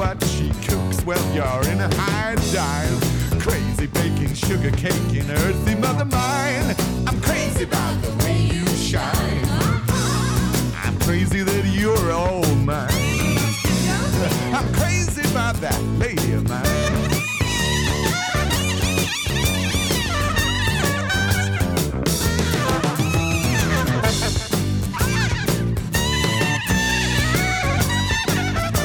what she cooks. Well, you're in a high dive, crazy baking sugar cake in earthy mother mine. I'm crazy about the way you shine. I'm crazy that you're all mine. I'm crazy about that lady